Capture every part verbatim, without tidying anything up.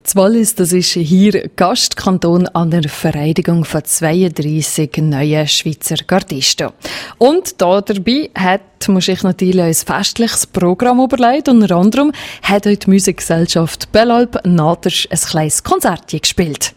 Das Wallis, das ist hier Gastkanton an der Vereidigung von zweiunddreissig neuen Schweizer Gardisten. Und da dabei hat Moschich natürlich ein festliches Programm überlegt. Unter anderem hat heute die Musikgesellschaft Bellalp Nadersch ein kleines Konzert gespielt.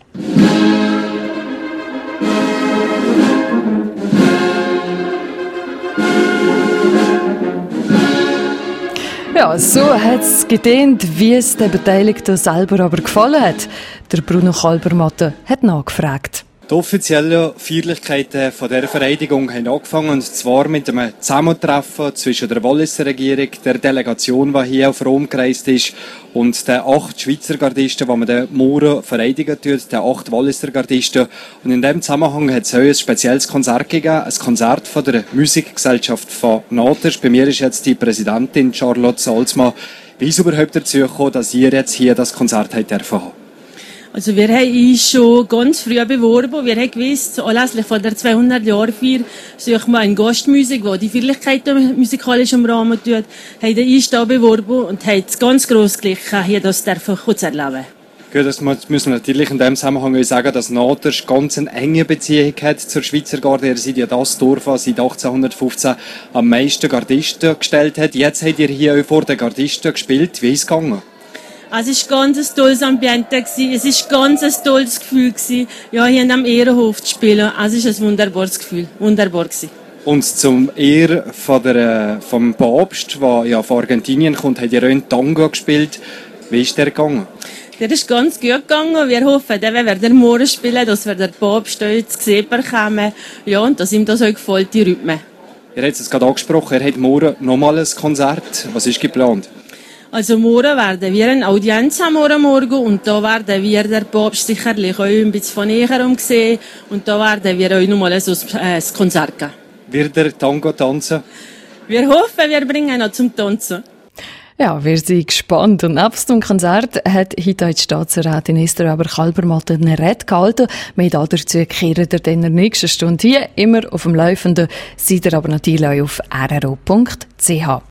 Ja, so hat es gedehnt, wie es den Beteiligten selber aber gefallen hat. Der Bruno Kalbermatte hat nachgefragt. Die offiziellen Feierlichkeiten von dieser Vereidigung haben angefangen, und zwar mit einem Zusammentreffen zwischen der Walliser Regierung, der Delegation, die hier auf Rom gereist ist, und den acht Schweizer Gardisten, die man den Morgen vereidigen tut, den acht Walliser Gardisten. Und in diesem Zusammenhang hat es heute ein spezielles Konzert gegeben, ein Konzert von der Musikgesellschaft von Nadersch. Bei mir ist jetzt die Präsidentin Charlotte Salzmann. Wie ist es überhaupt dazu gekommen, dass ihr jetzt hier das Konzert habt dürfen haben? Also wir haben uns schon ganz früh beworben. Wir haben gewusst, anlässlich von der zweihundert-Jahr-Feier suchen wir eine Gastmusik, die die Feierlichkeiten musikalisch im Rahmen tut. Haben uns da beworben und haben es ganz gross gelegen, hier das kurz erleben. Gut, das müssen wir natürlich in dem Zusammenhang sagen, dass Nadersch ganz eine enge Beziehung hat zur Schweizer Garde. Ihr seid ja das Dorf, das seit achtzehnhundertfünfzehn am meisten Gardisten gestellt hat. Jetzt habt ihr hier auch vor den Gardisten gespielt. Wie ist es gegangen? Also es war ganz ein tolles Ambiente, es war ganz ein tolles Gefühl, ja, hier am Ehrenhof zu spielen. Also es ist ein wunderbares Gefühl, wunderbar gewesen. Und zum Ehr von der, vom Papst, der ja von Argentinien kommt, hat ihr auch in Tango gespielt. Wie ist der gegangen? Der ist ganz gut gegangen. Wir hoffen, wenn wir den morgen spielen, dass wir den Papst heute zu sehen bekommen. Ja, und dass ihm das auch gefällt, die Rhythmen. Ihr habt es gerade angesprochen, er hat morgen nochmal ein Konzert. Was ist geplant? Also morgen werden wir eine Audienz haben morgen Morgen, und da werden wir den Papst sicherlich auch ein bisschen von näher sehen, und da werden wir euch nochmal so ein Konzert geben. Wird der Tango tanzen? Wir hoffen, wir bringen ihn noch zum Tanzen. Ja, wir sind gespannt. Und nebst dem Konzert hat heute die Staatsrätin Esther Kalbermatte eine Rede gehalten. Wir dazu kehren ihr in der nächsten Stunde hier immer auf dem Laufenden. Seid ihr aber natürlich auch auf r r o punkt c h.